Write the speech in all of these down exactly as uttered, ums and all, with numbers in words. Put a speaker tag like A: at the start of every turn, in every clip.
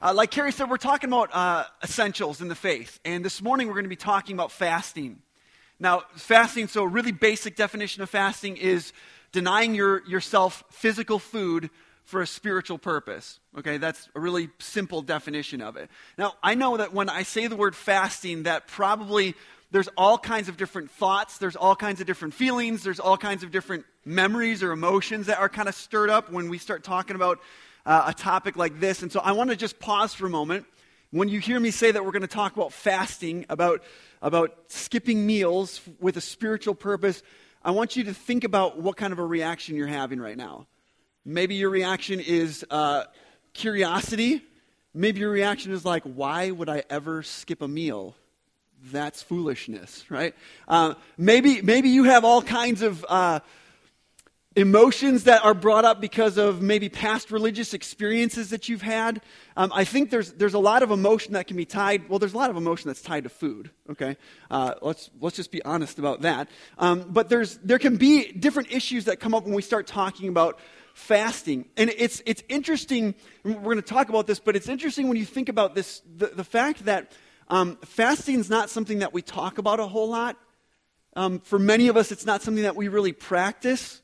A: Uh, like Carrie said, we're talking about uh, essentials in the faith. And this morning we're going to be talking about fasting. Now, fasting, so a really basic definition of fasting is denying your, yourself physical food for a spiritual purpose. Okay, that's a really simple definition of it. Now, I know that when I say the word fasting, that probably there's all kinds of different thoughts, there's all kinds of different feelings, there's all kinds of different memories or emotions that are kind of stirred up when we start talking about uh, a topic like this. And so I want to just pause for a moment. When you hear me say that we're going to talk about fasting, about, about skipping meals with a spiritual purpose, I want you to think about what kind of a reaction you're having right now. Maybe your reaction is uh, curiosity. Maybe your reaction is like, why would I ever skip a meal? That's foolishness, right? Uh, maybe maybe you have all kinds of uh, emotions that are brought up because of maybe past religious experiences that you've had. Um, I think there's there's a lot of emotion that can be tied. Well, there's a lot of emotion that's tied to food. Okay, uh, let's let's just be honest about that. Um, but there's there can be different issues that come up when we start talking about fasting, and it's it's interesting. We're going to talk about this, but it's interesting when you think about this. The, the fact that Um, fasting is not something that we talk about a whole lot. Um, for many of us, it's not something that we really practice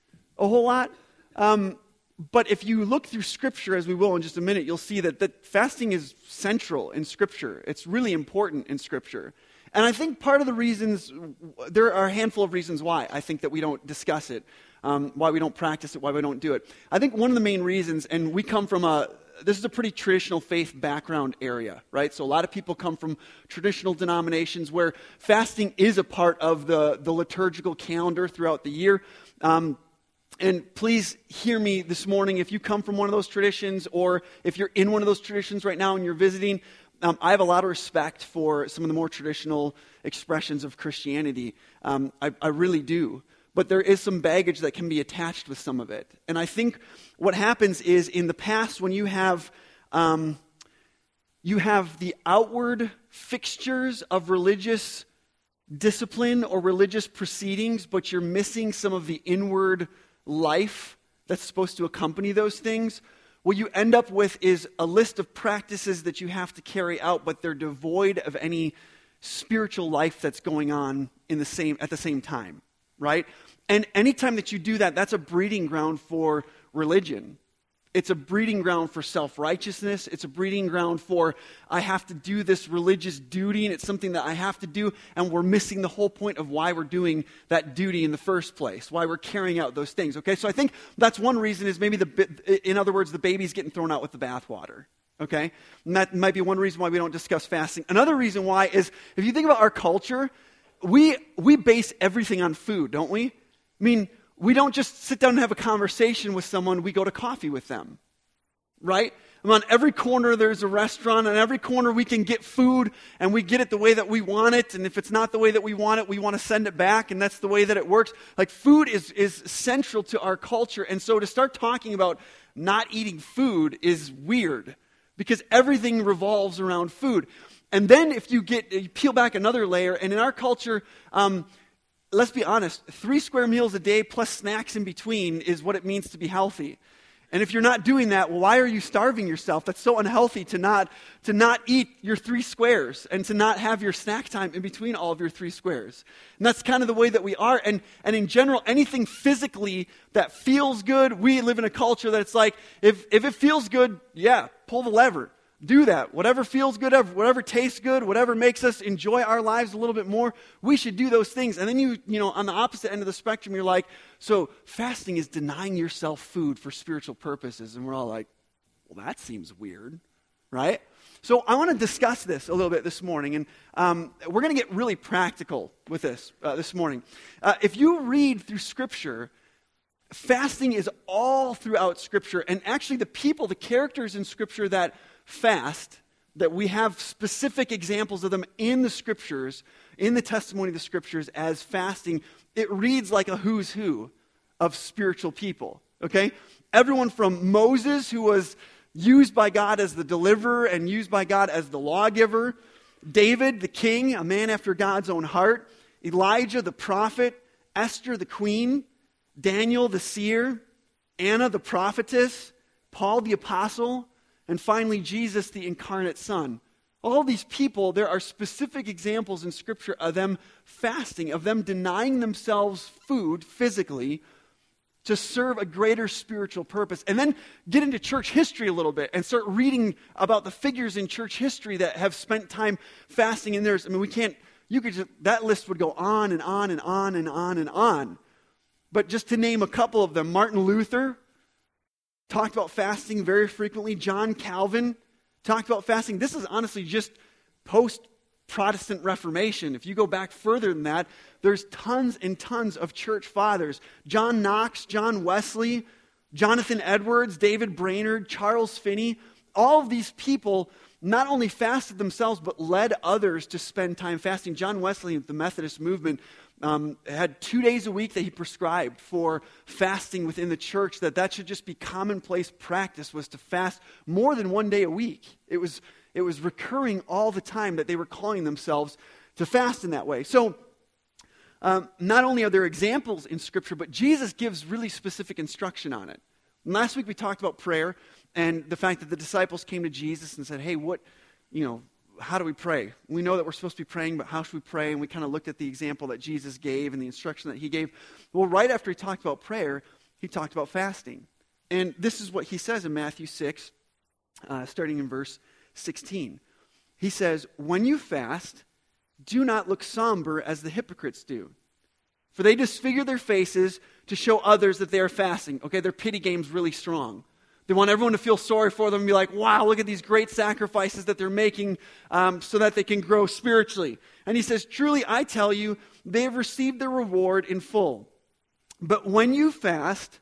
A: a whole lot. Um, but if you look through Scripture, as we will in just a minute, you'll see that, that fasting is central in Scripture. It's really important in Scripture. And I think part of the reasons, there are a handful of reasons why I think that we don't discuss it, um, why we don't practice it, why we don't do it. I think one of the main reasons, and we come from a, this is a pretty traditional faith background area, right? So a lot of people come from traditional denominations where fasting is a part of the, the liturgical calendar throughout the year. Um, and please hear me this morning, if you come from one of those traditions, or if you're in one of those traditions right now and you're visiting, um, I have a lot of respect for some of the more traditional expressions of Christianity. Um, I, I really do. But there is some baggage that can be attached with some of it. And I think what happens is, in the past, when you have um, you have the outward fixtures of religious discipline or religious proceedings, but you're missing some of the inward life that's supposed to accompany those things, what you end up with is a list of practices that you have to carry out, but they're devoid of any spiritual life that's going on in the same at the same time. Right? And anytime that you do that, that's a breeding ground for religion. It's a breeding ground for self-righteousness. It's a breeding ground for, I have to do this religious duty, and it's something that I have to do, and we're missing the whole point of why we're doing that duty in the first place, why we're carrying out those things. Okay, so I think that's one reason is maybe, the, in other words, the baby's getting thrown out with the bathwater. Okay? And that might be one reason why we don't discuss fasting. Another reason why is, if you think about our culture, We we base everything on food, don't we? I mean, we don't just sit down and have a conversation with someone, we go to coffee with them, right? And on every corner there's a restaurant, and on every corner we can get food, and we get it the way that we want it, and if it's not the way that we want it, we want to send it back, and that's the way that it works. Like, food is, is central to our culture, and so to start talking about not eating food is weird, because everything revolves around food. And then if you get you peel back another layer, and in our culture, um, let's be honest, three square meals a day plus snacks in between is what it means to be healthy. And if you're not doing that, well, why are you starving yourself? That's so unhealthy to not to not eat your three squares and to not have your snack time in between all of your three squares. And that's kind of the way that we are. And, and in general, anything physically that feels good, we live in a culture that it's like, if, if it feels good, yeah, pull the lever. Do that. Whatever feels good, whatever tastes good, whatever makes us enjoy our lives a little bit more, we should do those things. And then you, you know, on the opposite end of the spectrum, you're like, so fasting is denying yourself food for spiritual purposes. And we're all like, well, that seems weird, right? So I want to discuss this a little bit this morning. And um, we're going to get really practical with this uh, this morning. Uh, if you read through Scripture, fasting is all throughout Scripture. And actually the people, the characters in Scripture that fast, that we have specific examples of them in the Scriptures, in the testimony of the Scriptures as fasting, it reads like a who's who of spiritual people, okay? Everyone from Moses, who was used by God as the deliverer and used by God as the lawgiver, David, the king, a man after God's own heart, Elijah, the prophet, Esther, the queen, Daniel, the seer, Anna, the prophetess, Paul, the apostle, And finally, Jesus, the incarnate Son. All these people, there are specific examples in Scripture of them fasting, of them denying themselves food physically to serve a greater spiritual purpose. And then get into church history a little bit and start reading about the figures in church history that have spent time fasting. And there's, I mean, we can't, you could just, that list would go on and on and on and on and on. But just to name a couple of them, Martin Luther talked about fasting very frequently. John Calvin talked about fasting. This is honestly just post-Protestant Reformation. If you go back further than that, there's tons and tons of church fathers. John Knox, John Wesley, Jonathan Edwards, David Brainerd, Charles Finney. All of these people not only fasted themselves, but led others to spend time fasting. John Wesley, the Methodist movement, um, had two days a week that he prescribed for fasting within the church, that that should just be commonplace practice, was to fast more than one day a week. It was, it was recurring all the time that they were calling themselves to fast in that way. So, um, not only are there examples in Scripture, but Jesus gives really specific instruction on it. And last week we talked about prayer and the fact that the disciples came to Jesus and said, hey, what, you know, how do we pray? We know that we're supposed to be praying, but how should we pray? And we kind of looked at the example that Jesus gave and the instruction that he gave. Well, right after he talked about prayer, he talked about fasting. And this is what he says in Matthew six, uh, starting in verse sixteen. He says, when you fast, do not look somber as the hypocrites do, for they disfigure their faces to show others that they are fasting. Okay, their pity game's really strong. They want everyone to feel sorry for them and be like, wow, look at these great sacrifices that they're making um, so that they can grow spiritually. And he says, truly, I tell you, they have received their reward in full. But when you fast,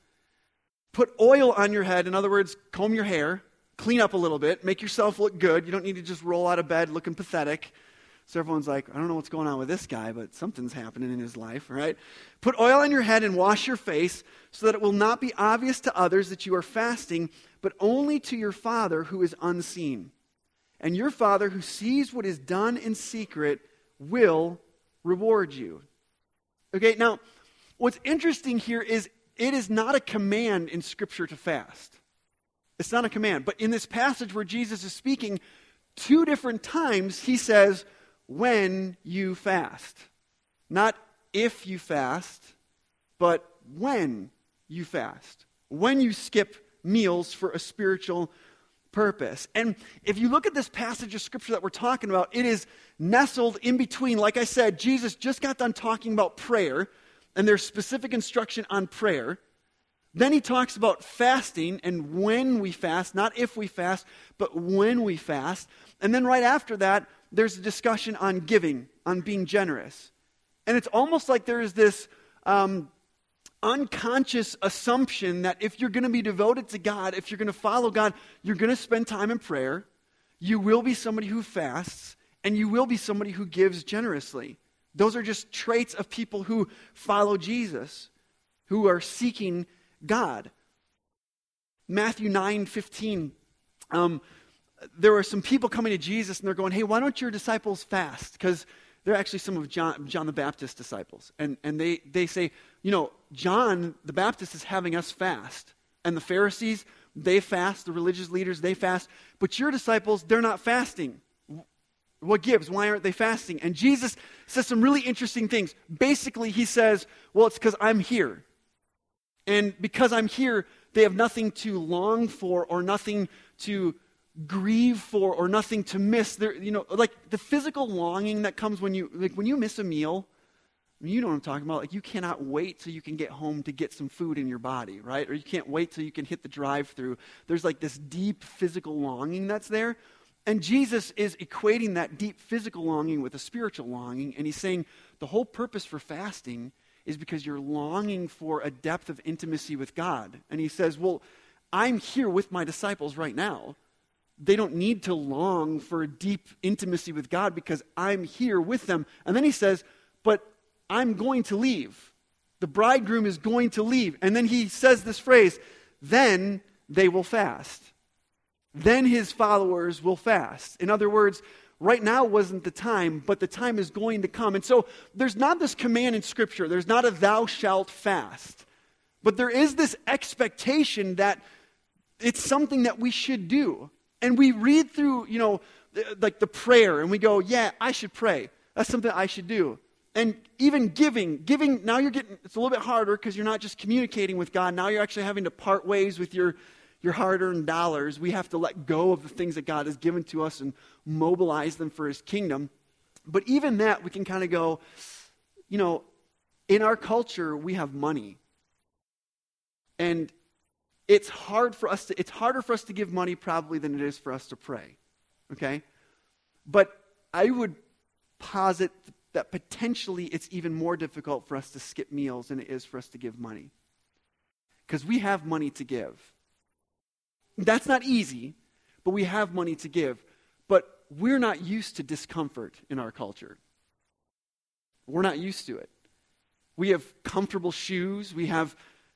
A: put oil on your head. In other words, comb your hair, clean up a little bit, make yourself look good. You don't need to just roll out of bed looking pathetic. So everyone's like, I don't know what's going on with this guy, but something's happening in his life, right? Put oil on your head and wash your face so that it will not be obvious to others that you are fasting, but only to your Father who is unseen. And your Father who sees what is done in secret will reward you. Okay, now, what's interesting here is it is not a command in Scripture to fast. It's not a command. But in this passage where Jesus is speaking, two different times he says, when you fast. Not if you fast, but when you fast. When you skip meals for a spiritual purpose. And if you look at this passage of Scripture that we're talking about, it is nestled in between. Like I said, Jesus just got done talking about prayer, and there's specific instruction on prayer. Then he talks about fasting and when we fast, not if we fast, but when we fast. And then right after that, there's a discussion on giving, on being generous. And it's almost like there is this um, unconscious assumption that if you're going to be devoted to God, if you're going to follow God, you're going to spend time in prayer, you will be somebody who fasts, and you will be somebody who gives generously. Those are just traits of people who follow Jesus, who are seeking God. Matthew nine fifteen, um, there were some people coming to Jesus and they're going, hey, why don't your disciples fast? Because they're actually some of John, John the Baptist's disciples. And, and they, they say, you know, John the Baptist is having us fast. And the Pharisees, they fast. The religious leaders, they fast. But your disciples, they're not fasting. What gives? Why aren't they fasting? And Jesus says some really interesting things. Basically, he says, well, it's because I'm here. And because I'm here, they have nothing to long for or nothing to grieve for or nothing to miss. There, you know, like the physical longing that comes when you, like when you miss a meal, I mean, you know what I'm talking about. Like you cannot wait till you can get home to get some food in your body, right? Or you can't wait till you can hit the drive-through. There's like this deep physical longing that's there. And Jesus is equating that deep physical longing with a spiritual longing. And he's saying the whole purpose for fasting is because you're longing for a depth of intimacy with God. And he says, well, I'm here with my disciples right now. They don't need to long for a deep intimacy with God because I'm here with them. And then he says, but I'm going to leave. The bridegroom is going to leave. And then he says this phrase, then they will fast. Then his followers will fast. In other words, right now wasn't the time, but the time is going to come. And so there's not this command in Scripture. There's not a thou shalt fast. But there is this expectation that it's something that we should do. And we read through, you know, the, like the prayer, and we go, yeah, I should pray. That's something I should do. And even giving, giving, now you're getting, it's a little bit harder because you're not just communicating with God. Now you're actually having to part ways with your, your hard-earned dollars. We have to let go of the things that God has given to us and mobilize them for his kingdom. But even that, we can kind of go, you know, in our culture, we have money. And it's hard for us to, it's harder for us to give money probably than it is for us to pray. Okay? But I would posit that potentially it's even more difficult for us to skip meals than it is for us to give money. Because we have money to give. That's not easy, but we have money to give. But we're not used to discomfort in our culture. We're not used to it. We have comfortable shoes. We have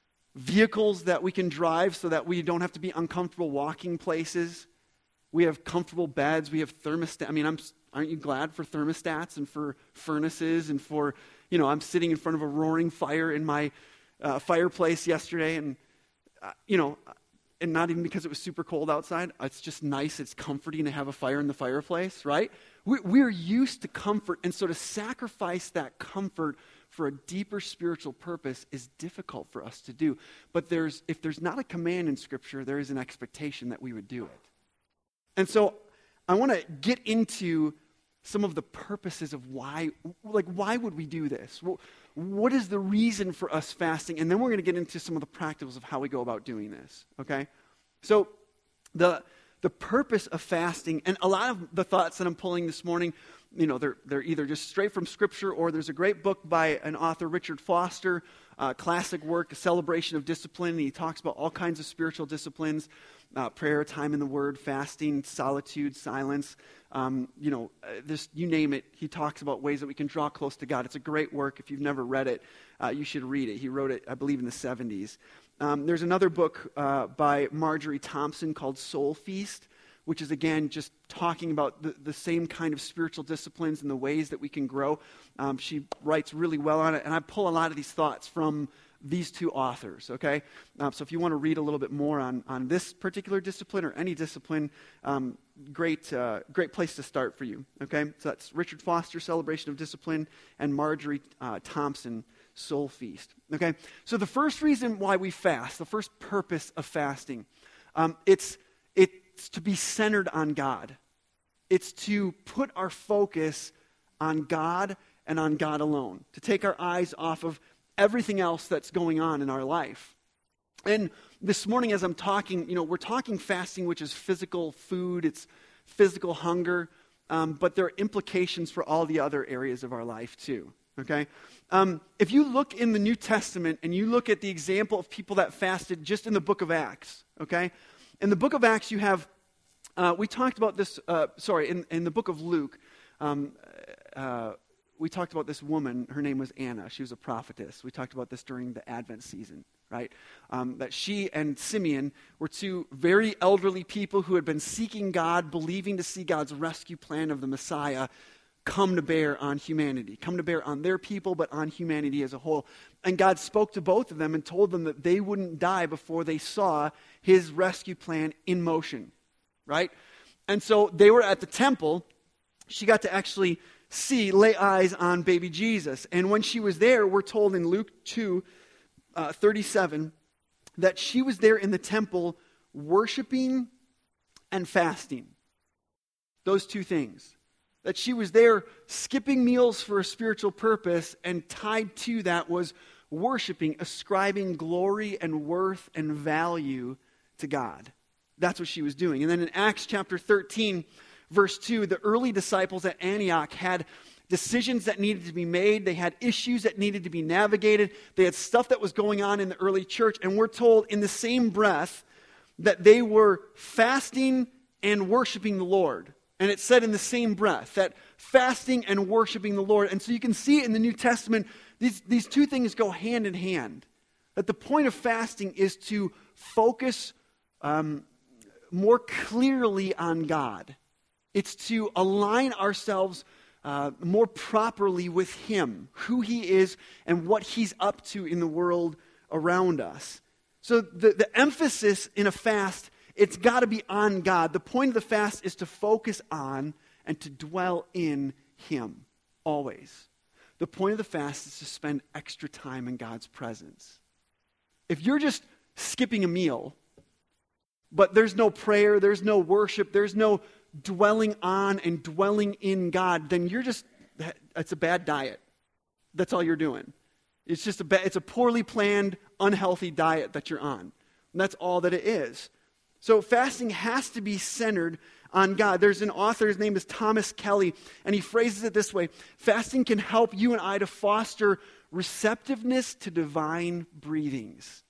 A: vehicles that we can drive so that we don't have to be uncomfortable walking places. We have comfortable beds. We have thermostat. I mean, I'm, aren't you glad for thermostats and for furnaces and for, you know, I'm sitting in front of a roaring fire in my uh, fireplace yesterday, and, uh, you know, and not even because it was super cold outside. It's just nice. It's comforting to have a fire in the fireplace, right? We, we're used to comfort, and so to sacrifice that comfort for a deeper spiritual purpose is difficult for us to do. But there's, if there's not a command in Scripture, there is an expectation that we would do it. And so I want to get into some of the purposes of why, like, why would we do this? What is the reason for us fasting? And then we're going to get into some of the practicals of how we go about doing this, okay? So the the purpose of fasting, and a lot of the thoughts that I'm pulling this morning, you know, they're they're either just straight from Scripture, or there's a great book by an author, Richard Foster, uh, classic work, A Celebration of Discipline, and he talks about all kinds of spiritual disciplines, uh, prayer, time in the Word, fasting, solitude, silence, um, you know, uh, this, you name it. He talks about ways that we can draw close to God. It's a great work. If you've never read it, uh, you should read it. He wrote it, I believe, in the seventies. Um, there's another book uh, by Marjorie Thompson called Soul Feast, which is, again, just talking about the, the same kind of spiritual disciplines and the ways that we can grow. Um, she writes really well on it, and I pull a lot of these thoughts from these two authors, okay? Um, so if you want to read a little bit more on, on this particular discipline or any discipline, um, great uh, great place to start for you, okay? So that's Richard Foster, Celebration of Discipline, and Marjorie uh, Thompson, Soul Feast, okay? So the first reason why we fast, the first purpose of fasting, um, it's it's to be centered on God. It's to put our focus on God and on God alone, to take our eyes off of everything else that's going on in our life. And this morning as I'm talking, you know, we're talking fasting, which is physical food, it's physical hunger, um, but there are implications for all the other areas of our life too. Okay? Um, if you look in the New Testament and you look at the example of people that fasted just in the book of Acts, okay? In the book of Acts you have, uh, we talked about this, uh, sorry, in, in the book of Luke, um, uh, we talked about this woman, her name was Anna, she was a prophetess. We talked about this during the Advent season, right? Um, that she and Simeon were two very elderly people who had been seeking God, believing to see God's rescue plan of the Messiah come to bear on humanity, come to bear on their people, but on humanity as a whole. And God spoke to both of them and told them that they wouldn't die before they saw his rescue plan in motion, right? And so they were at the temple. She got to actually see, lay eyes on baby Jesus. And when she was there, we're told in Luke two, uh, thirty-seven, that she was there in the temple worshiping and fasting. Those two things. That she was there skipping meals for a spiritual purpose, and tied to that was worshiping, ascribing glory and worth and value to God. That's what she was doing. And then in Acts chapter thirteen, verse two, the early disciples at Antioch had decisions that needed to be made. They had issues that needed to be navigated. They had stuff that was going on in the early church. And we're told in the same breath that they were fasting and worshiping the Lord. And it said in the same breath that fasting and worshiping the Lord. And so you can see in the New Testament, these, these two things go hand in hand. That the point of fasting is to focus um, more clearly on God. It's to align ourselves uh, more properly with Him, who He is and what He's up to in the world around us. So the, the emphasis in a fast it's got to be on God. The point of the fast is to focus on and to dwell in Him, always. The point of the fast is to spend extra time in God's presence. If you're just skipping a meal, but there's no prayer, there's no worship, there's no dwelling on and dwelling in God, then you're just, it's a bad diet. That's all you're doing. It's just a, ba- it's a poorly planned, unhealthy diet that you're on. And that's all that it is. So fasting has to be centered on God. There's an author, his name is Thomas Kelly, and he phrases it this way: fasting can help you and I to foster receptiveness to divine breathings.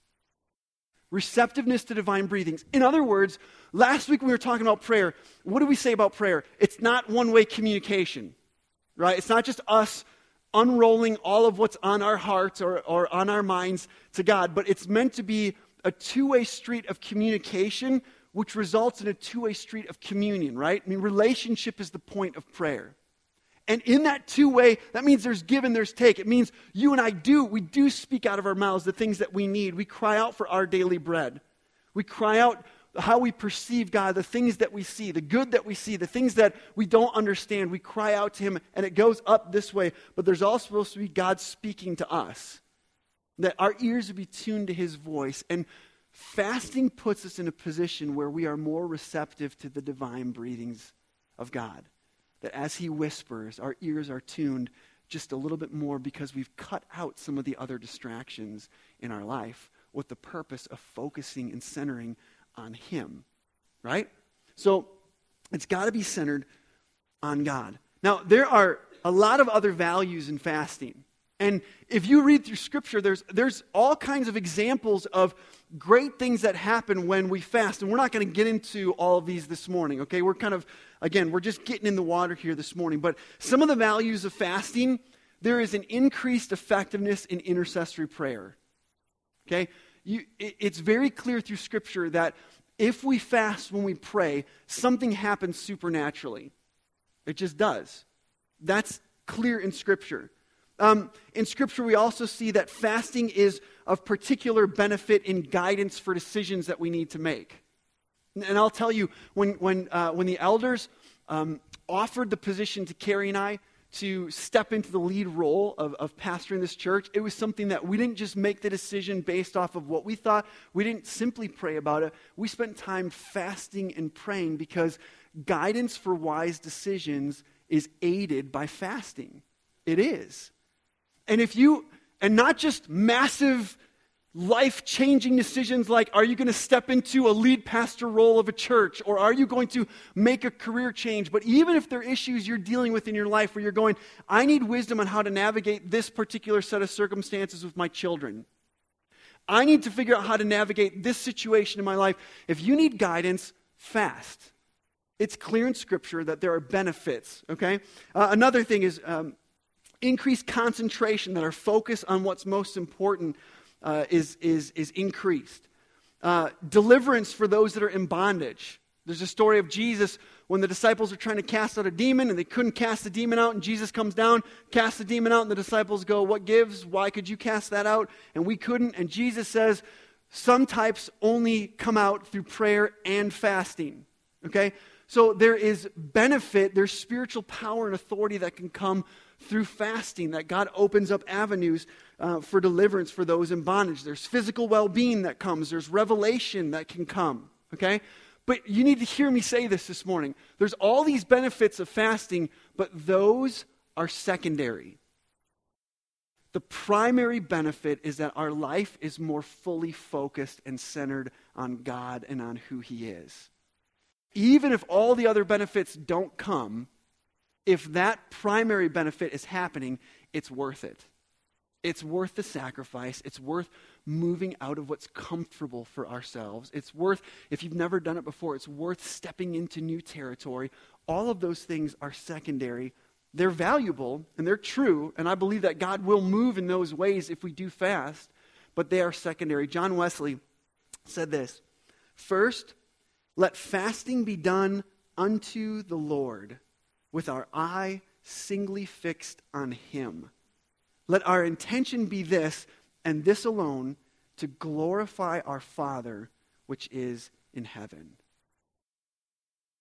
A: Receptiveness to divine breathings. In other words, last week when we were talking about prayer, what do we say about prayer? It's not one-way communication, right? It's not just us unrolling all of what's on our hearts or, or on our minds to God, but it's meant to be a two-way street of communication, which results in a two-way street of communion, right? I mean, relationship is the point of prayer. And in that two-way, that means there's give and there's take. It means you and I do, we do speak out of our mouths the things that we need. We cry out for our daily bread. We cry out how we perceive God, the things that we see, the good that we see, the things that we don't understand. We cry out to Him, and it goes up this way. But there's also supposed to be God speaking to us, that our ears would be tuned to His voice. And fasting puts us in a position where we are more receptive to the divine breathings of God. That as He whispers, our ears are tuned just a little bit more because we've cut out some of the other distractions in our life with the purpose of focusing and centering on Him, right? So it's got to be centered on God. Now, there are a lot of other values in fasting. And if you read through Scripture, there's there's all kinds of examples of great things that happen when we fast. And we're not going to get into all of these this morning, okay? We're kind of, again, we're just getting in the water here this morning. But some of the values of fasting, there is an increased effectiveness in intercessory prayer, okay? You, it, it's very clear through Scripture that if we fast when we pray, something happens supernaturally. It just does. That's clear in Scripture. Um, in Scripture, we also see that fasting is of particular benefit in guidance for decisions that we need to make. And I'll tell you, when when uh, when the elders um, offered the position to Carrie and I to step into the lead role of, of pastoring this church, it was something that we didn't just make the decision based off of what we thought. We didn't simply pray about it. We spent time fasting and praying because guidance for wise decisions is aided by fasting. It is. And if you, and not just massive life-changing decisions like, are you going to step into a lead pastor role of a church, or are you going to make a career change? But even if there are issues you're dealing with in your life where you're going, I need wisdom on how to navigate this particular set of circumstances with my children. I need to figure out how to navigate this situation in my life. If you need guidance, fast. It's clear in Scripture that there are benefits, okay? Uh, another thing is um, increased concentration, that our focus on what's most important uh, is, is, is increased. Uh, deliverance for those that are in bondage. There's a story of Jesus when the disciples are trying to cast out a demon and they couldn't cast the demon out, and Jesus comes down, casts the demon out, and the disciples go, what gives? Why could you cast that out? And we couldn't. And Jesus says, some types only come out through prayer and fasting. Okay? So there is benefit, there's spiritual power and authority that can come through fasting, that God opens up avenues uh, for deliverance for those in bondage. There's physical well-being that comes. There's revelation that can come, okay? But you need to hear me say this this morning. There's all these benefits of fasting, but those are secondary. The primary benefit is that our life is more fully focused and centered on God and on who He is. Even if all the other benefits don't come, if that primary benefit is happening, it's worth it. It's worth the sacrifice. It's worth moving out of what's comfortable for ourselves. It's worth, if you've never done it before, it's worth stepping into new territory. All of those things are secondary. They're valuable and they're true, and I believe that God will move in those ways if we do fast, but they are secondary. John Wesley said this, first, let fasting be done unto the Lord, with our eye singly fixed on Him. Let our intention be this, and this alone, to glorify our Father which is in heaven.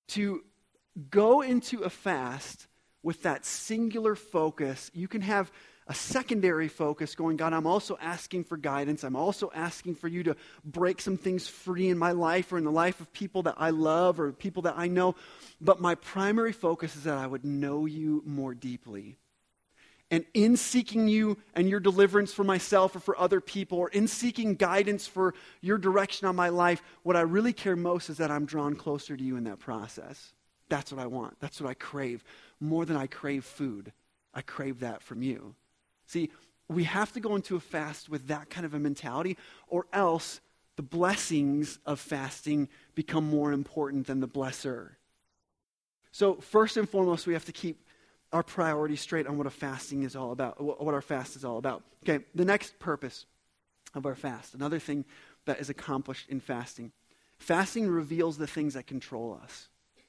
A: to go into a fast with that singular focus. You can have a secondary focus going, God, I'm also asking for guidance. I'm also asking for you to break some things free in my life or in the life of people that I love or people that I know. But my primary focus is that I would know you more deeply. And in seeking you and your deliverance for myself or for other people, or in seeking guidance for your direction on my life, what I really care most is that I'm drawn closer to you in that process. That's what I want. That's what I crave. More than I crave food, I crave that from you. See, we have to go into a fast with that kind of a mentality, or else the blessings of fasting become more important than the blesser. So first and foremost, we have to keep our priorities straight on what a fasting is all about, what our fast is all about. Okay, the next purpose of our fast, another thing that is accomplished in fasting. Fasting reveals the things that control us.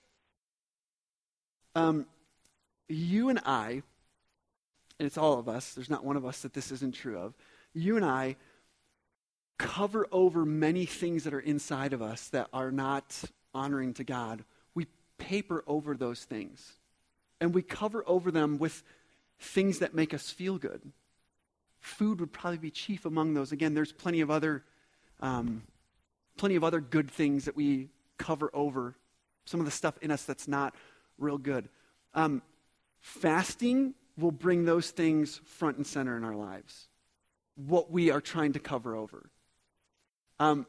A: Um, you and I, and it's all of us, there's not one of us that this isn't true of, you and I cover over many things that are inside of us that are not honoring to God. We paper over those things. And we cover over them with things that make us feel good. Food would probably be chief among those. Again, there's plenty of other, um, plenty of other good things that we cover over. Some of the stuff in us that's not real good. Um, fasting will bring those things front and center in our lives. What we are trying to cover over. Um,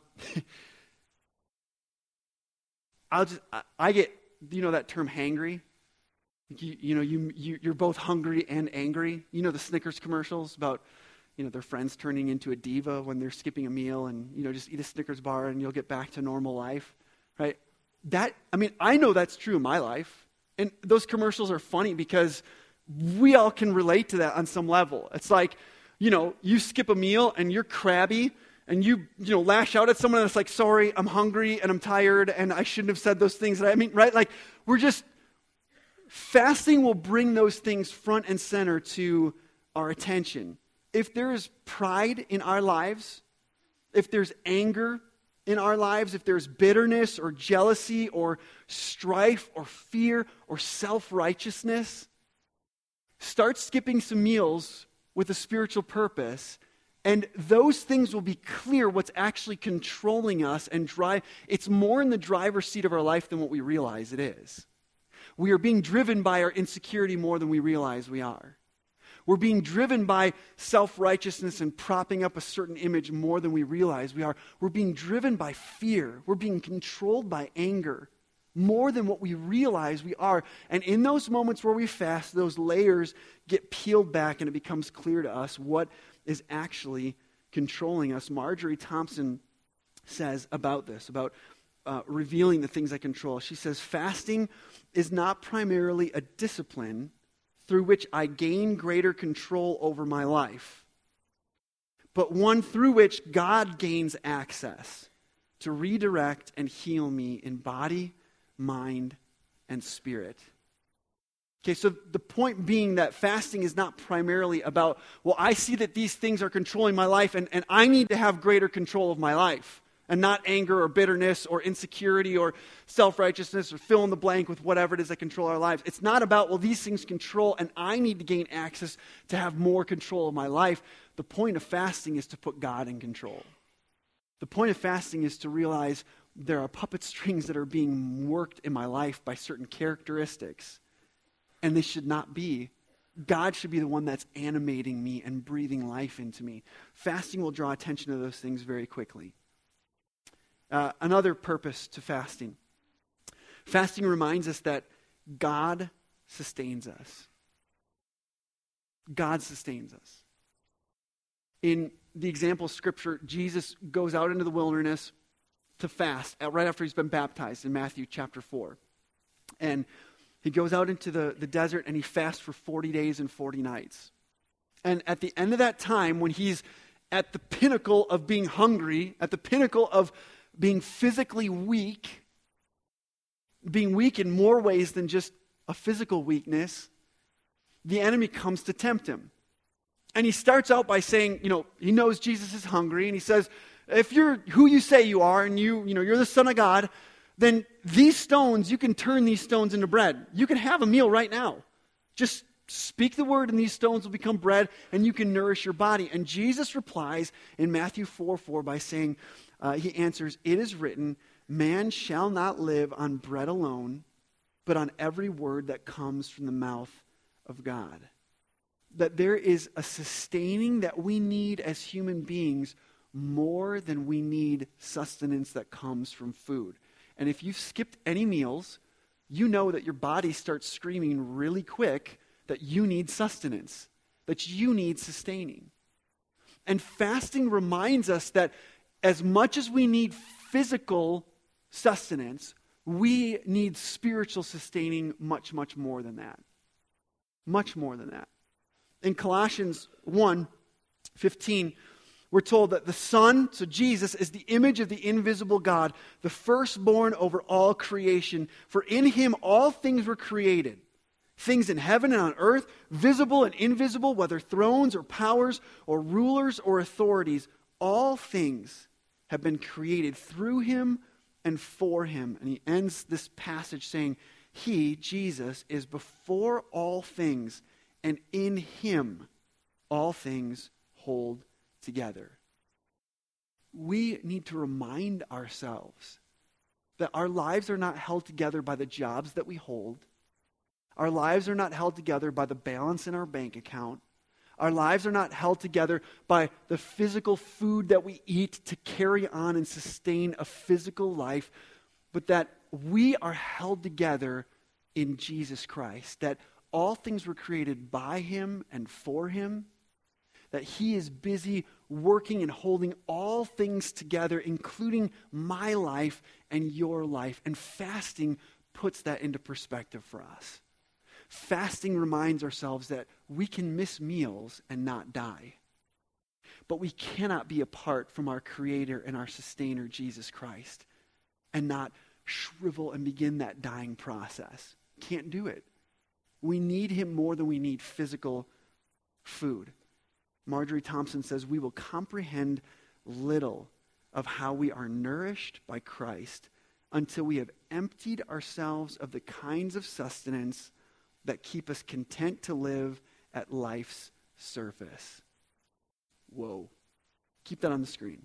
A: I'll just, I, I get, you know that term hangry? You, you know, you, you, you're both hungry and angry. You know the Snickers commercials about, you know, their friends turning into a diva when they're skipping a meal and, you know, just eat a Snickers bar and you'll get back to normal life, right? That, I mean, I know that's true in my life. And those commercials are funny because we all can relate to that on some level. It's like, you know, you skip a meal and you're crabby and you, you know, lash out at someone and it's like, sorry, I'm hungry and I'm tired and I shouldn't have said those things. I mean, right? Like, we're just, fasting will bring those things front and center to our attention. If there is pride in our lives, if there's anger in our lives, if there's bitterness or jealousy or strife or fear or self-righteousness, start skipping some meals with a spiritual purpose, and those things will be clear what's actually controlling us and drive. It's more in the driver's seat of our life than what we realize it is. We are being driven by our insecurity more than we realize we are. We're being driven by self-righteousness and propping up a certain image more than we realize we are. We're being driven by fear. We're being controlled by anger more than what we realize we are. And in those moments where we fast, those layers get peeled back and it becomes clear to us what is actually controlling us. Marjorie Thompson says about this, about uh, revealing the things that control us. She says, fasting is not primarily a discipline through which I gain greater control over my life, but one through which God gains access to redirect and heal me in body, mind, and spirit. Okay, so the point being that fasting is not primarily about, well, I see that these things are controlling my life and, and I need to have greater control of my life. And not anger or bitterness or insecurity or self-righteousness or fill in the blank with whatever it is that control our lives. It's not about, well, these things control and I need to gain access to have more control of my life. The point of fasting is to put God in control. The point of fasting is to realize there are puppet strings that are being worked in my life by certain characteristics. And they should not be. God should be the one that's animating me and breathing life into me. Fasting will draw attention to those things very quickly. Uh, another purpose to fasting. Fasting reminds us that God sustains us. God sustains us. In the example of Scripture, Jesus goes out into the wilderness to fast right after he's been baptized in Matthew chapter four. And he goes out into the, the desert and he fasts for forty days and forty nights. And at the end of that time, when he's at the pinnacle of being hungry, at the pinnacle of being physically weak, being weak in more ways than just a physical weakness, the enemy comes to tempt him. And he starts out by saying, you know, he knows Jesus is hungry, and he says, if you're who you say you are, and you, you know, you're the Son of God, then these stones, you can turn these stones into bread. You can have a meal right now. Just speak the word and these stones will become bread and you can nourish your body. And Jesus replies in Matthew four four by saying, uh, he answers, "It is written, man shall not live on bread alone, but on every word that comes from the mouth of God." That there is a sustaining that we need as human beings more than we need sustenance that comes from food. And if you've skipped any meals, you know that your body starts screaming really quick that you need sustenance, that you need sustaining. And fasting reminds us that as much as we need physical sustenance, we need spiritual sustaining much, much more than that. Much more than that. In Colossians one fifteen, we're told that the Son, so Jesus, is the image of the invisible God, the firstborn over all creation. For in him all things were created, things in heaven and on earth, visible and invisible, whether thrones or powers or rulers or authorities. All things have been created through him and for him. And he ends this passage saying, he, Jesus, is before all things, and in him all things hold together. We need to remind ourselves that our lives are not held together by the jobs that we hold. Our lives are not held together by the balance in our bank account. Our lives are not held together by the physical food that we eat to carry on and sustain a physical life, but that we are held together in Jesus Christ, that all things were created by him and for him, that he is busy working and holding all things together, including my life and your life. And fasting puts that into perspective for us. Fasting reminds ourselves that we can miss meals and not die. But we cannot be apart from our Creator and our Sustainer, Jesus Christ, and not shrivel and begin that dying process. Can't do it. We need him more than we need physical food. Marjorie Thompson says, we will comprehend little of how we are nourished by Christ until we have emptied ourselves of the kinds of sustenance that keep us content to live at life's surface. Whoa. Keep that on the screen.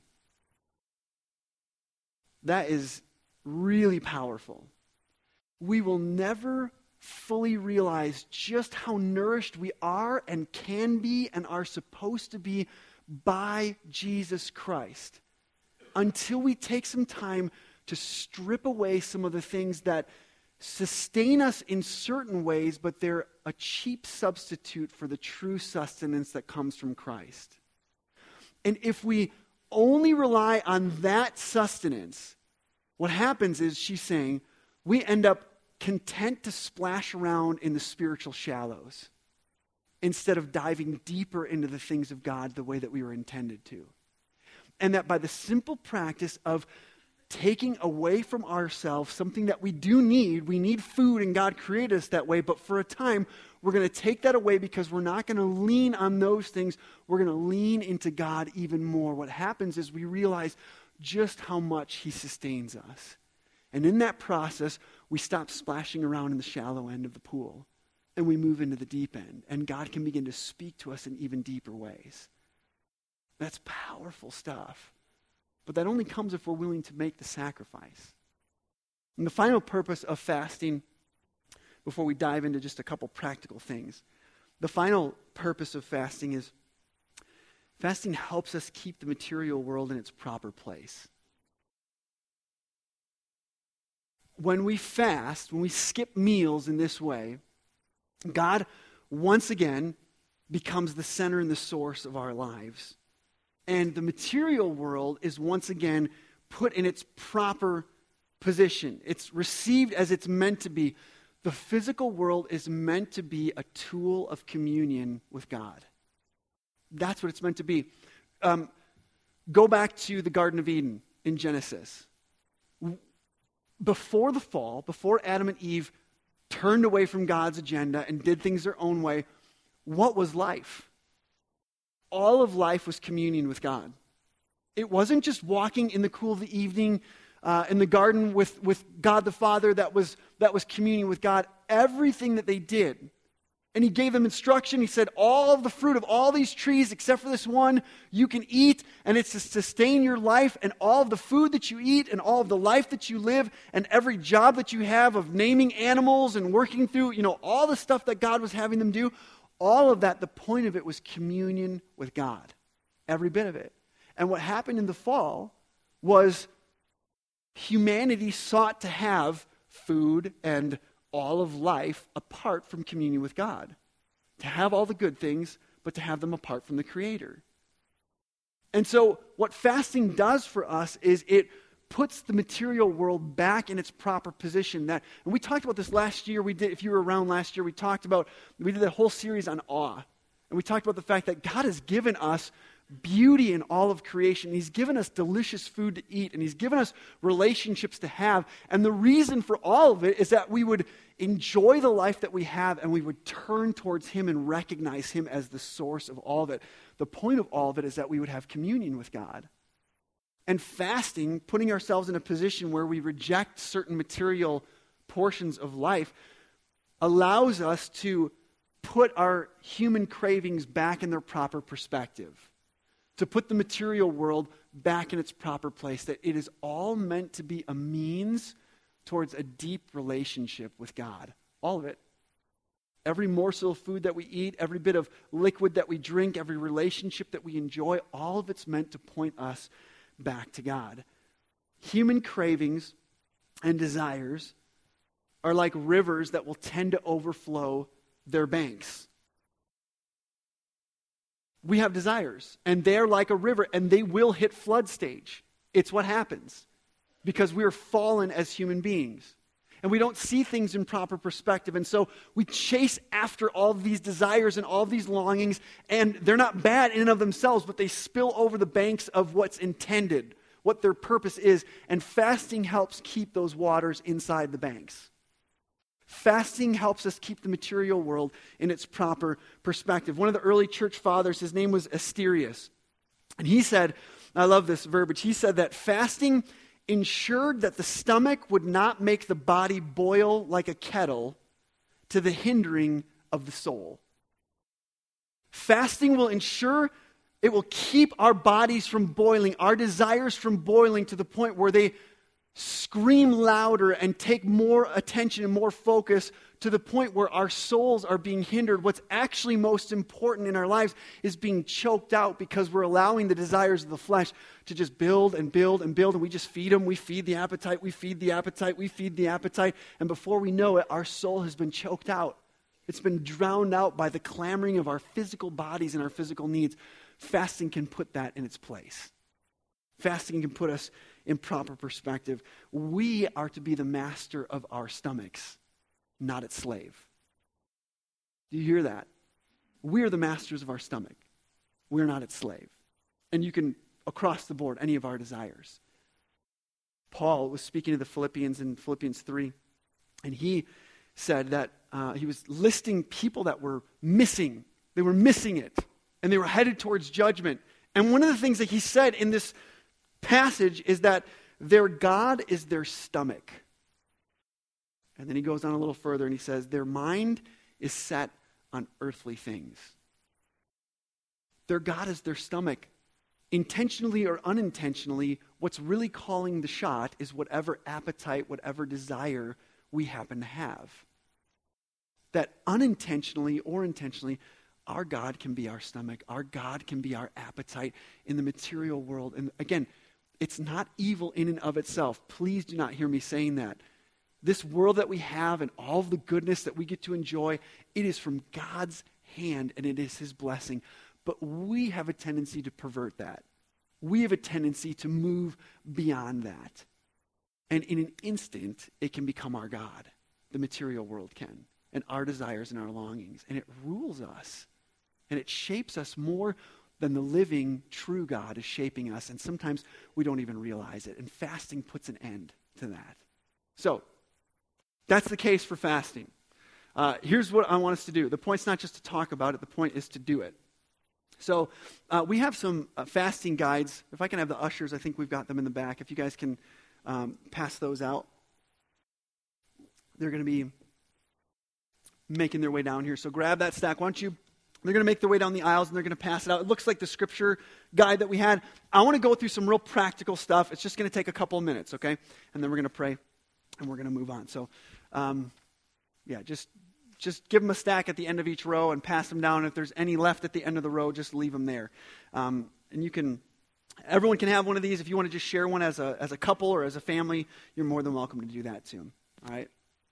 A: That is really powerful. We will never fully realize just how nourished we are and can be and are supposed to be by Jesus Christ until we take some time to strip away some of the things that sustain us in certain ways, but they're a cheap substitute for the true sustenance that comes from Christ. And if we only rely on that sustenance, what happens is, she's saying, we end up content to splash around in the spiritual shallows instead of diving deeper into the things of God the way that we were intended to. And that by the simple practice of taking away from ourselves something that we do need, we need food and God created us that way, but for a time we're going to take that away because we're not going to lean on those things. We're going to lean into God even more. What happens is we realize just how much he sustains us. And in that process, we stop splashing around in the shallow end of the pool and we move into the deep end. And God can begin to speak to us in even deeper ways. That's powerful stuff. But that only comes if we're willing to make the sacrifice. And the final purpose of fasting, before we dive into just a couple practical things, the final purpose of fasting is fasting helps us keep the material world in its proper place. When we fast, when we skip meals in this way, God once again becomes the center and the source of our lives. And the material world is once again put in its proper position. It's received as it's meant to be. The physical world is meant to be a tool of communion with God. That's what it's meant to be. Um, go back to the Garden of Eden in Genesis. Before the fall, before Adam and Eve turned away from God's agenda and did things their own way, what was life? All of life was communion with God. It wasn't just walking in the cool of the evening uh, in the garden with, with God the Father that was, that was communing with God, everything that they did. And he gave them instruction. He said, all of the fruit of all these trees, except for this one, you can eat, and it's to sustain your life, and all of the food that you eat, and all of the life that you live, and every job that you have of naming animals and working through, you know, all the stuff that God was having them do, all of that, the point of it was communion with God. Every bit of it. And what happened in the fall was humanity sought to have food and all of life apart from communion with God. To have all the good things, but to have them apart from the Creator. And so what fasting does for us is it puts the material world back in its proper position. That, and we talked about this last year. We did, if you were around last year, we talked about, we did a whole series on awe. And we talked about the fact that God has given us beauty in all of creation. He's given us delicious food to eat, and He's given us relationships to have. And the reason for all of it is that we would enjoy the life that we have, and we would turn towards Him and recognize Him as the source of all of it. The point of all of it is that we would have communion with God. And fasting, putting ourselves in a position where we reject certain material portions of life, allows us to put our human cravings back in their proper perspective. To put the material world back in its proper place, that it is all meant to be a means towards a deep relationship with God. All of it. Every morsel of food that we eat, every bit of liquid that we drink, every relationship that we enjoy, all of it's meant to point us back to God. Human cravings and desires are like rivers that will tend to overflow their banks. We have desires, and they're like a river, and they will hit flood stage. It's what happens because we are fallen as human beings, and we don't see things in proper perspective, and so we chase after all of these desires and all of these longings, and they're not bad in and of themselves, but they spill over the banks of what's intended, what their purpose is, and fasting helps keep those waters inside the banks. Fasting helps us keep the material world in its proper perspective. One of the early church fathers, his name was Asterius. And he said, I love this verbiage, he said that fasting ensured that the stomach would not make the body boil like a kettle to the hindering of the soul. Fasting will ensure, it will keep our bodies from boiling, our desires from boiling to the point where they scream louder and take more attention and more focus to the point where our souls are being hindered. What's actually most important in our lives is being choked out because we're allowing the desires of the flesh to just build and build and build, and we just feed them. We feed the appetite, we feed the appetite, we feed the appetite, and before we know it, our soul has been choked out. It's been drowned out by the clamoring of our physical bodies and our physical needs. Fasting can put that in its place. Fasting can put us in proper perspective. We are to be the master of our stomachs, not its slave. Do you hear that? We are the masters of our stomach. We're not its slave. And you can, across the board, any of our desires. Paul was speaking to the Philippians in Philippians three, and he said that uh, he was listing people that were missing. They were missing it, and they were headed towards judgment. And one of the things that he said in this passage is that their God is their stomach. And then he goes on a little further and he says, their mind is set on earthly things. Their God is their stomach. Intentionally or unintentionally, what's really calling the shot is whatever appetite, whatever desire we happen to have. That unintentionally or intentionally, our God can be our stomach. Our God can be our appetite in the material world. And again, it's not evil in and of itself. Please do not hear me saying that. This world that we have and all of the goodness that we get to enjoy, it is from God's hand and it is His blessing. But we have a tendency to pervert that. We have a tendency to move beyond that. And in an instant, it can become our God. The material world can. And our desires and our longings. And it rules us. And it shapes us more than the living, true God is shaping us. And sometimes we don't even realize it. And fasting puts an end to that. So, that's the case for fasting. Uh, here's what I want us to do. The point's not just to talk about it. The point is to do it. So, uh, we have some uh, fasting guides. If I can have the ushers, I think we've got them in the back. If you guys can um, pass those out. They're going to be making their way down here. So grab that stack. Why don't you, they're going to make their way down the aisles and they're going to pass it out. It looks like the scripture guide that we had. I want to go through some real practical stuff. It's just going to take a couple of minutes, okay? And then we're going to pray and we're going to move on. So, um, yeah, just just give them a stack at the end of each row and pass them down. If there's any left at the end of the row, just leave them there. Um, and you can, everyone can have one of these. If you want to just share one as a as a couple or as a family, you're more than welcome to do that too. All right?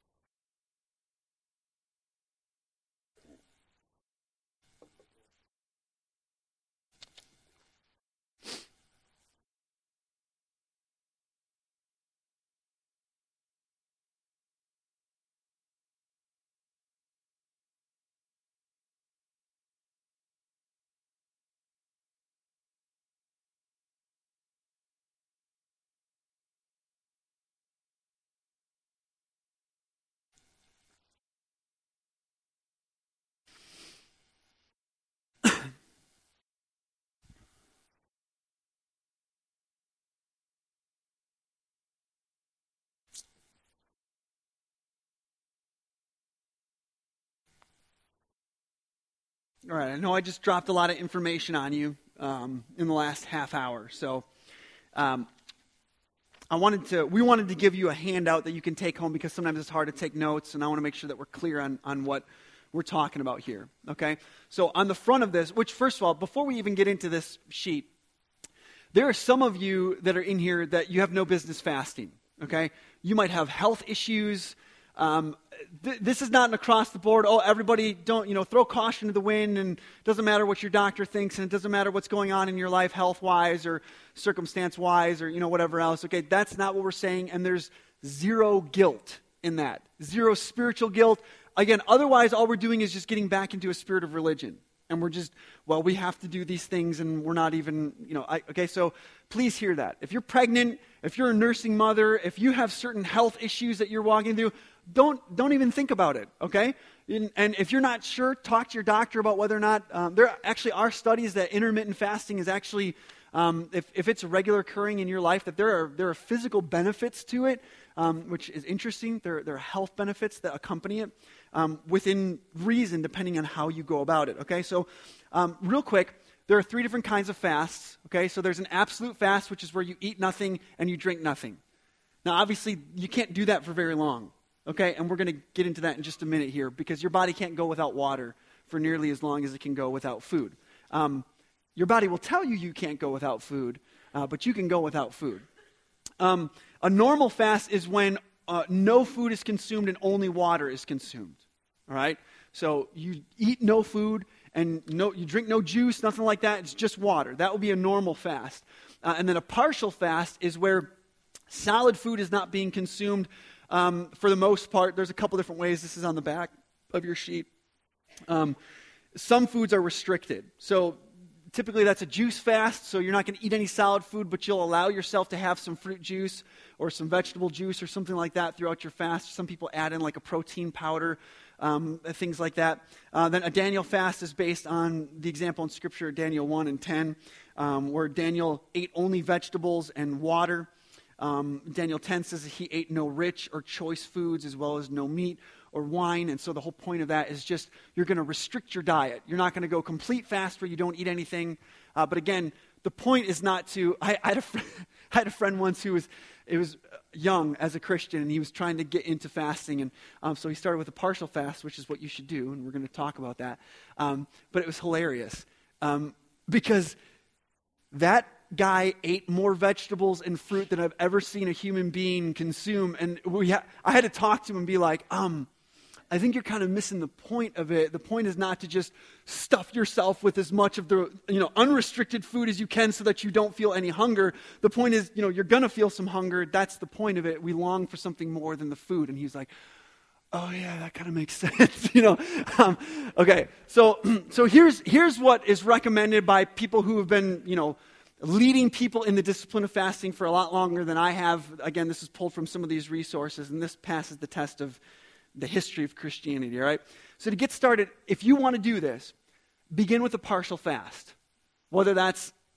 A: All right, I know I just dropped a lot of information on you um, in the last half hour, so um, I wanted to. We wanted to give you a handout that you can take home because sometimes it's hard to take notes, and I want to make sure that we're clear on on what we're talking about here. Okay, so on the front of this, which first of all, before we even get into this sheet, there are some of you that are in here that you have no business fasting. Okay, you might have health issues. Um, th- this is not an across the board, oh, everybody don't, you know, throw caution to the wind, and it doesn't matter what your doctor thinks, and it doesn't matter what's going on in your life health-wise or circumstance-wise or, you know, whatever else. Okay, that's not what we're saying, and there's zero guilt in that. Zero spiritual guilt. Again, otherwise, all we're doing is just getting back into a spirit of religion. And we're just, well, we have to do these things, and we're not even, you know, I, okay, so please hear that. If you're pregnant, if you're a nursing mother, if you have certain health issues that you're walking through, don't don't even think about it, okay? And, and if you're not sure, talk to your doctor about whether or not, um, there actually are studies that intermittent fasting is actually, um, if, if it's regular occurring in your life, that there are there are physical benefits to it, um, which is interesting. There, there are health benefits that accompany it. Um, within reason, depending on how you go about it, okay? So um, real quick, there are three different kinds of fasts, okay? So there's an absolute fast, which is where you eat nothing and you drink nothing. Now, obviously, you can't do that for very long, okay? And we're going to get into that in just a minute here because your body can't go without water for nearly as long as it can go without food. Um, your body will tell you you can't go without food, uh, but you can go without food. Um, a normal fast is when uh, no food is consumed and only water is consumed. All right, so you eat no food and no, you drink no juice, nothing like that. It's just water. That would be a normal fast. Uh, and then a partial fast is where solid food is not being consumed um, for the most part. There's a couple different ways. This is on the back of your sheet. Um, some foods are restricted. So typically that's a juice fast, so you're not going to eat any solid food, but you'll allow yourself to have some fruit juice or some vegetable juice or something like that throughout your fast. Some people add in like a protein powder. Um, things like that. Uh, then a Daniel fast is based on the example in Scripture, Daniel one and ten, um, where Daniel ate only vegetables and water. Um, Daniel ten says that he ate no rich or choice foods as well as no meat or wine. And so the whole point of that is just you're going to restrict your diet. You're not going to go complete fast where you don't eat anything. Uh, but again, the point is not to, I, I, had a friend, I had a friend once who was, it was young as a Christian, and he was trying to get into fasting, and um, so he started with a partial fast, which is what you should do, and we're going to talk about that. Um, but it was hilarious um, because that guy ate more vegetables and fruit than I've ever seen a human being consume, and we ha- I had to talk to him and be like, um, I think you're kind of missing the point of it. The point is not to just stuff yourself with as much of the, you know, unrestricted food as you can so that you don't feel any hunger. The point is, you know, you're going to feel some hunger. That's the point of it. We long for something more than the food. And he's like, oh yeah, that kind of makes sense, you know. Um, okay, so so here's here's what is recommended by people who have been, you know, leading people in the discipline of fasting for a lot longer than I have. Again, this is pulled from some of these resources, and this passes the test of the history of Christianity, all right? So to get started, if you want to do this, begin with a partial fast. Whether that's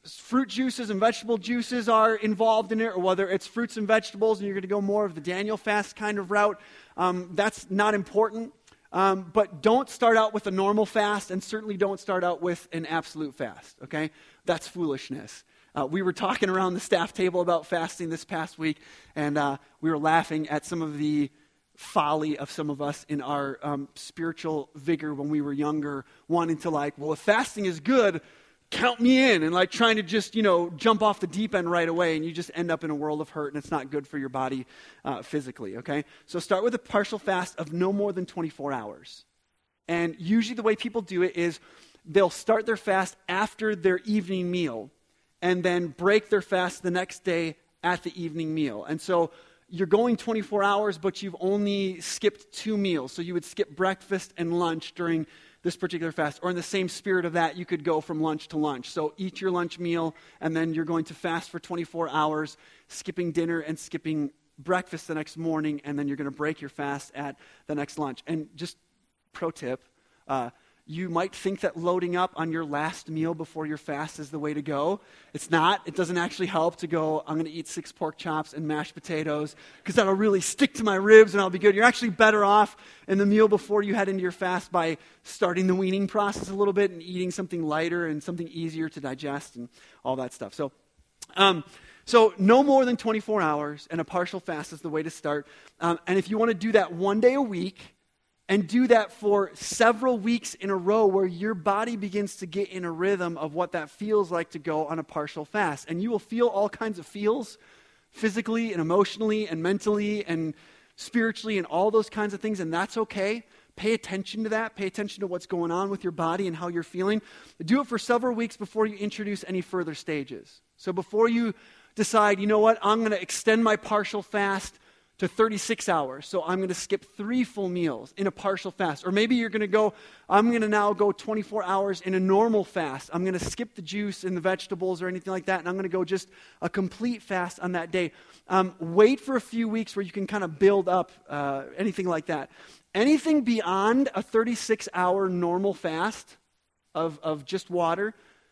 A: fruit juices and vegetable juices are involved in it, or whether it's fruits and vegetables and you're going to go more of the Daniel fast kind of route, um, that's not important. Um, but don't start out with a normal fast, and certainly don't start out with an absolute fast, okay? That's foolishness. Uh, we were talking around the staff table about fasting this past week, and uh, we were laughing at some of the folly of some of us in our um, spiritual vigor when we were younger, wanting to like, well, if fasting is good, count me in, and like trying to just, you know, jump off the deep end right away, and you just end up in a world of hurt, and it's not good for your body uh, physically, okay? So start with a partial fast of no more than twenty-four hours. And usually the way people do it is they'll start their fast after their evening meal, and then break their fast the next day at the evening meal. And so you're going twenty-four hours, but you've only skipped two meals. So you would skip breakfast and lunch during this particular fast. Or in the same spirit of that, you could go from lunch to lunch. So eat your lunch meal, and then you're going to fast for twenty-four hours, skipping dinner and skipping breakfast the next morning, and then you're going to break your fast at the next lunch. And just pro tip, uh, you might think that loading up on your last meal before your fast is the way to go. It's not. It doesn't actually help to go, I'm going to eat six pork chops and mashed potatoes because that'll really stick to my ribs and I'll be good. You're actually better off in the meal before you head into your fast by starting the weaning process a little bit and eating something lighter and something easier to digest and all that stuff. So, um, so no more than twenty-four hours, and a partial fast is the way to start. Um, and if you want to do that one day a week, and do that for several weeks in a row where your body begins to get in a rhythm of what that feels like to go on a partial fast. And you will feel all kinds of feels, physically and emotionally and mentally and spiritually and all those kinds of things, and that's okay. Pay attention to that. Pay attention to what's going on with your body and how you're feeling. Do it for several weeks before you introduce any further stages. So before you decide, you know what, I'm going to extend my partial fast to thirty-six hours. So I'm going to skip three full meals in a partial fast. Or maybe you're going to go, I'm going to now go twenty-four hours in a normal fast. I'm going to skip the juice and the vegetables or anything like that, and I'm going to go just a complete fast on that day. Um, wait for a few weeks where you can kind of build up uh, anything like that. Anything beyond a thirty-six hour normal fast of, of just water,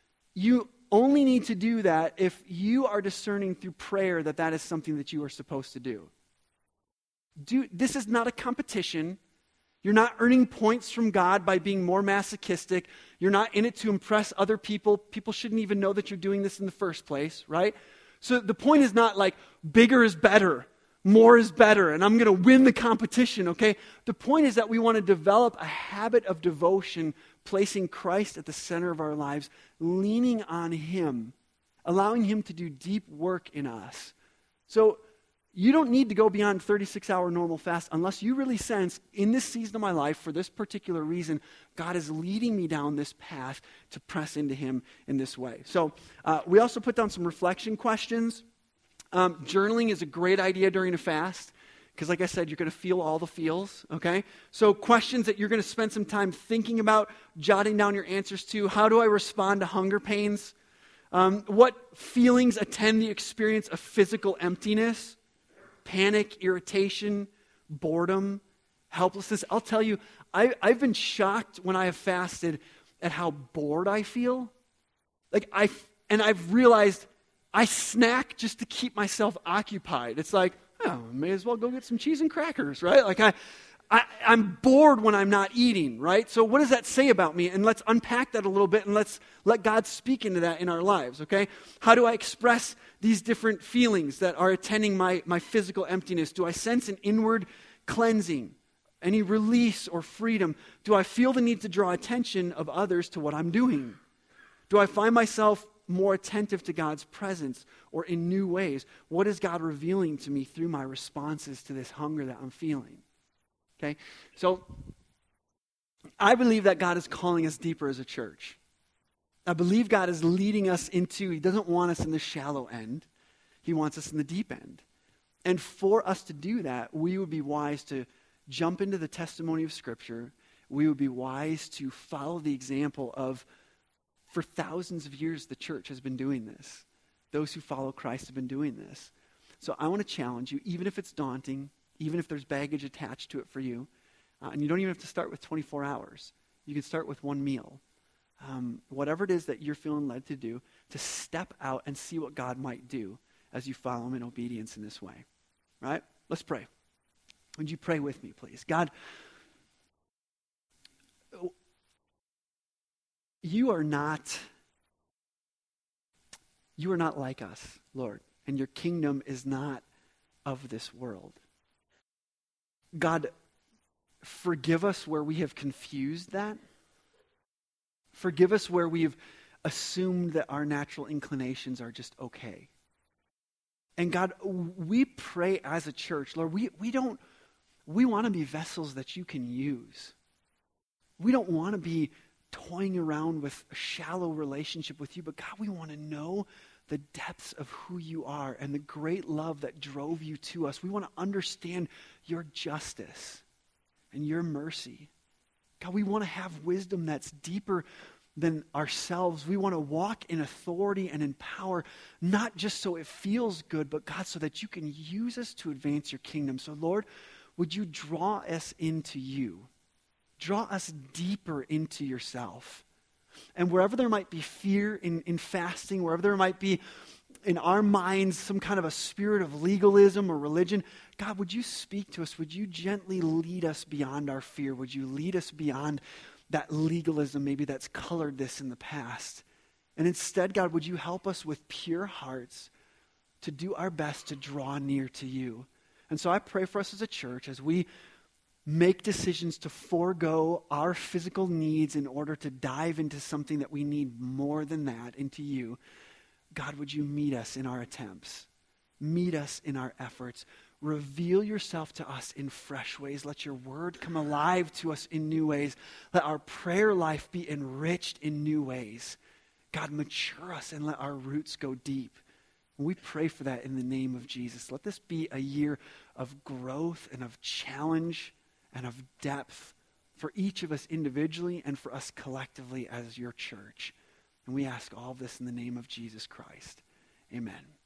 A: you only need to do that if you are discerning through prayer that that is something that you are supposed to do. Do, this is not a competition. You're not earning points from God by being more masochistic. You're not in it to impress other people. People shouldn't even know that you're doing this in the first place, right? So the point is not like bigger is better, more is better, and I'm going to win the competition, okay? The point is that we want to develop a habit of devotion, placing Christ at the center of our lives, leaning on Him, allowing Him to do deep work in us. So you don't need to go beyond thirty-six hour normal fast unless you really sense, in this season of my life, for this particular reason, God is leading me down this path to press into Him in this way. So uh, we also put down some reflection questions. Um, journaling is a great idea during a fast because, like I said, you're going to feel all the feels, okay? So questions that you're going to spend some time thinking about, jotting down your answers to. How do I respond to hunger pains? Um, what feelings attend the experience of physical emptiness? Panic, irritation, boredom, helplessness. I'll tell you, I, I've been shocked when I have fasted at how bored I feel. Like I, and I've realized I snack just to keep myself occupied. It's like, oh, may as well go get some cheese and crackers, right? Like I, I, I'm bored when I'm not eating, right? So what does that say about me? And let's unpack that a little bit and let's let God speak into that in our lives, okay? How do I express these different feelings that are attending my, my physical emptiness? Do I sense an inward cleansing, any release or freedom? Do I feel the need to draw attention of others to what I'm doing? Do I find myself more attentive to God's presence or in new ways? What is God revealing to me through my responses to this hunger that I'm feeling? Okay, so I believe that God is calling us deeper as a church. I believe God is leading us into, He doesn't want us in the shallow end. He wants us in the deep end. And for us to do that, we would be wise to jump into the testimony of Scripture. We would be wise to follow the example of, for thousands of years, the church has been doing this. Those who follow Christ have been doing this. So I want to challenge you, even if it's daunting, even if there's baggage attached to it for you, uh, and you don't even have to start with twenty-four hours. You can start with one meal. um, whatever it is that you're feeling led to do, to step out and see what God might do as you follow him in obedience in this way. Right? Let's pray. Would you pray with me, please? God, you are not, you are not like us, Lord, and your kingdom is not of this world. God, forgive us where we have confused that. Forgive us where we've assumed that our natural inclinations are just okay. And God, we pray as a church, Lord, we, we don't, we want to be vessels that you can use. We don't want to be toying around with a shallow relationship with you, but God, we want to know the depths of who you are and the great love that drove you to us. We want to understand your justice and your mercy. God, we want to have wisdom that's deeper than ourselves. We want to walk in authority and in power, not just so it feels good, but God, so that you can use us to advance your kingdom. So Lord, would you draw us into you? Draw us deeper into yourself. And wherever there might be fear in, in fasting, wherever there might be in our minds some kind of a spirit of legalism or religion, God, would you speak to us? Would you gently lead us beyond our fear? Would you lead us beyond that legalism maybe that's colored this in the past? And instead, God, would you help us with pure hearts to do our best to draw near to you? And so I pray for us as a church as we make decisions to forego our physical needs in order to dive into something that we need more than that, into you. God, would you meet us in our attempts? Meet us in our efforts. Reveal yourself to us in fresh ways. Let your word come alive to us in new ways. Let our prayer life be enriched in new ways. God, mature us and let our roots go deep. And we pray for that in the name of Jesus. Let this be a year of growth and of challenge and of depth for each of us individually and for us collectively as your church. And we ask all of this in the name of Jesus Christ. Amen.